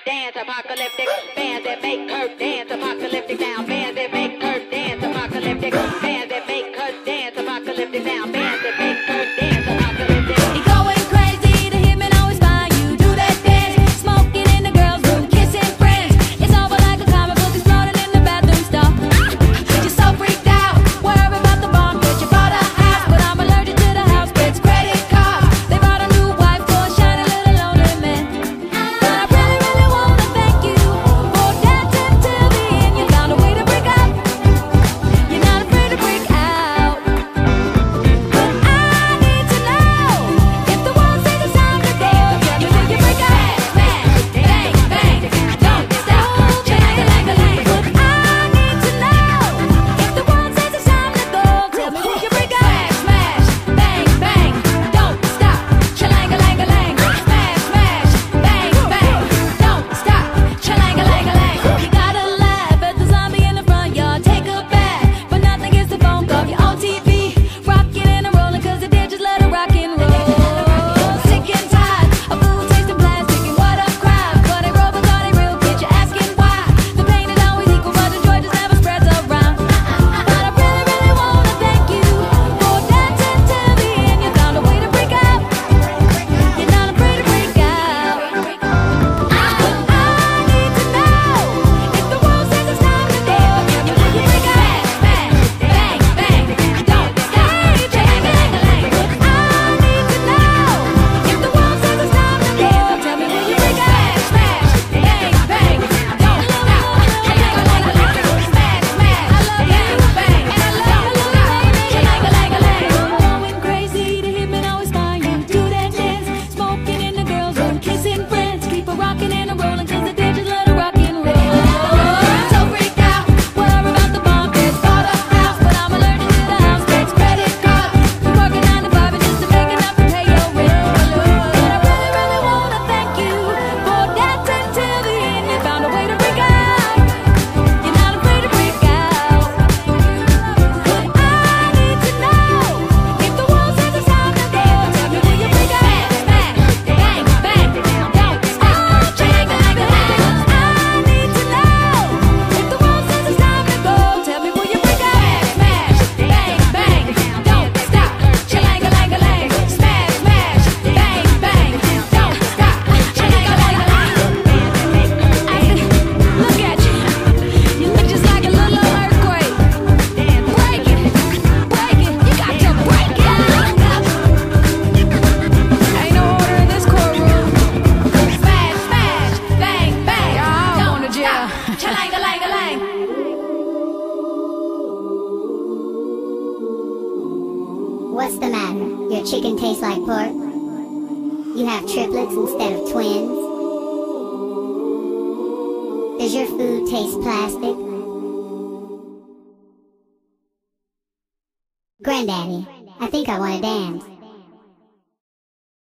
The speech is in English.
dance, apocalyptic. Bands that make her dance, apocalyptic now. Bands that make her dance, apocalyptic. Bands that make her dance, apocalyptic now. Bands that make her dance, apocalyptic. You going crazy, the hitman always find you. Do that dance, smoking in the girls' room, kissing friends. It's over like a comic book exploding in the bathroom stall. You're so freaked out, worried about the bomb that you bought a house, but I'm allergic to the house bitch credit card. They brought a new wife for a shiny little lonely man. But I really, really wanna thank you for dancing till the end. You found a way to break up. You're not afraid to break out. But I need to know if the world says it's time to go. Tell me when you break up. Smash, bang, bang, don't stop. Chang-a-lang-a-lang. But I need to know if the world says it's time to go. Tell me when you break up. Smash, bang, bang, don't stop. Chang-a-lang-a-lang. Smash, smash, bang, bang, don't stop. Chang-a-lang-a-lang. You gotta laugh at the zombie in the front yard. Take a bath, but nothing gets the phone call. You're on TV, rocking and rolling, 'cause the dead just let her rock and roll. Sick and tired of food tasting plastic and what a crime. But they robot, are they real? Kids, you're asking why. The pain is always equal, but the joy just never spreads around. But I really, really wanna thank you for dancing till the end. You found a way to break up. You're not afraid to break out. But I need to know if the world says it's time to go. Tell me when you break up. Smash, bang, bang, don't stop. Chang-a-lang-a-lang. But I need to know if the world says it's time to go. Tell me when you break up. Smash, bang, bang, don't stop. Chang-a-lang-a-lang. Smash, smash, bang, bang, don't stop. Chang-a-lang-a-lang. Going crazy, the hitman always find you. Do that dance, smoking in the girls' room, kissing friends. Keep her rocking and rolling, 'cause the dead just let her rock and roll. So freaked out, worried about the bomb that's bought a house, but I'm allergic to the house bitch credit card. Been working 9 to 5 and just to make enough to pay your rent. But I really, really wanna thank you for dancing till the end. You found a way to break out. You're not afraid to break out. But I need to know if the world says it's time to go. Tell me when you break up. Smash, bang, bang, don't stop. Chang-a-lang-a-lang. I need to know if the world says it's time to go. Tell me when you break up. Smash, bang, bang, don't stop. Chang-a-lang-a-lang. Smash, smash, bang, bang, don't stop. Chang-a-lang-a-lang. Look at you. You look just like a little earthquake. Break it, break it. You got to break it. Ain't no order in this courtroom. Smash, smash, bang, bang. Y'all going to jail. Chang-a-lang-a-lang. What's the matter? Your chicken tastes like pork? You have triplets instead of twins? Does your food taste plastic? Granddaddy, I think I want to dance.